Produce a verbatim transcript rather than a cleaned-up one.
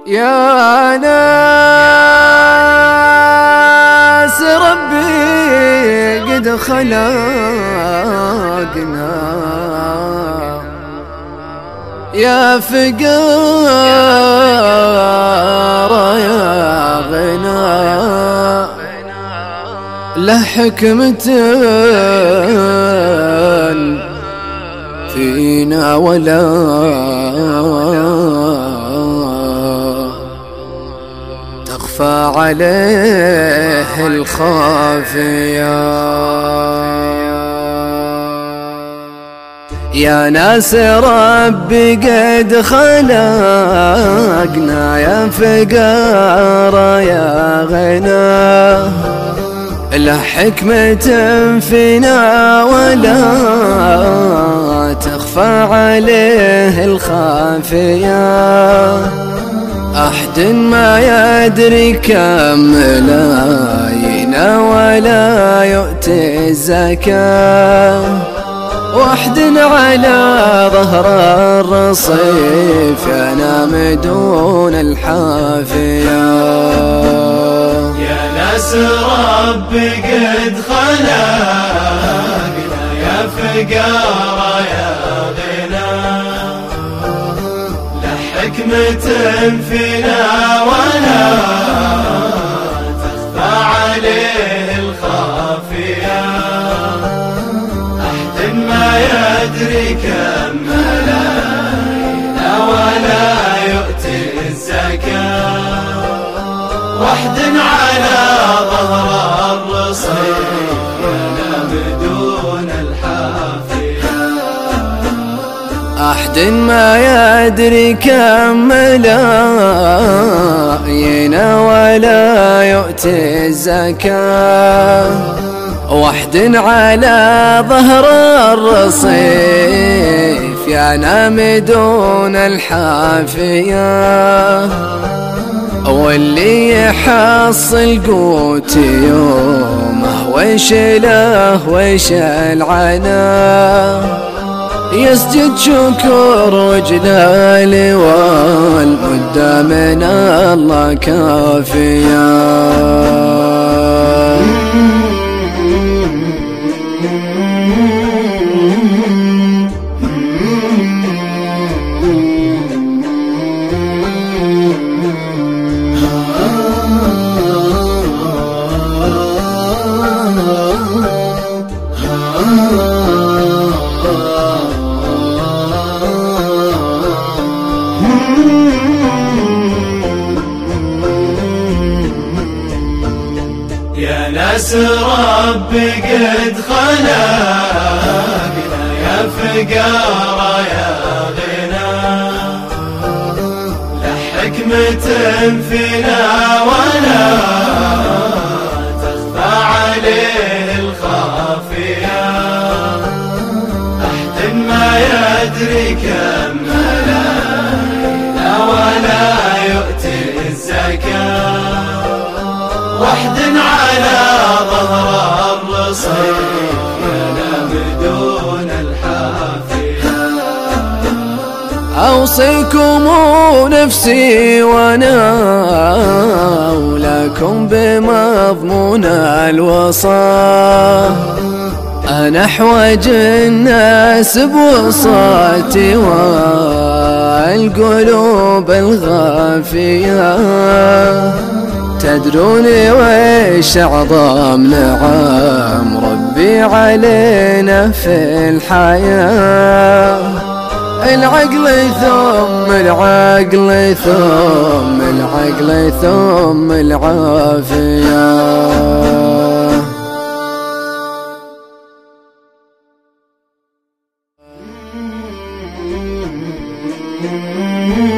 يا ناس ربي قد خلقنا يا فقار يا غنى له حكمة فينا ولا تخفى عليه الخافية. يا ناس ربي قد خلقنا يا فقار يا غنى له حكمة فينا ولا تخفى عليه الخافية. أحد ما يدري كم ملايين ولا يؤتي الزكاة، وحد على ظهر الرصيف ينام دون الحافية. يا ناس ربي قد خلقنا يا فقار يا غنى له حكمة فينا ولا تخفى عليه الخافية. أحد ما يدري كم ملايين ولا يؤتي الزكاة، وحد على ظهر الرصيف ينام دون الحافية. أحد ما يدري كم ملايين ولا يؤتي الزكاة، وحد على ظهر الرصيف ينام دون الحافية. واللي يحصل قوت يومه ويش له ويش العنا، يسجد شكر رجله والمدة من الله كافية. يا ناس ربي قد خلقنا يا فقار يا غنى له حكمة فينا ولا تخفى عليه الخافية. أحد ما يدري كم ملايين ولا يؤتي الزكاة، وحد على ظهر الرصيف ينام دون الحافية. أوصيكم نفسي وانا ولكم بمضمون الوصاة. أنا أحوج الناس بوصاتي والقلوب الغافية. تدرون ويش أعظم نعم ربي علينا في الحياة؟ العقل ثم العقل ثم العقل ثم العافية.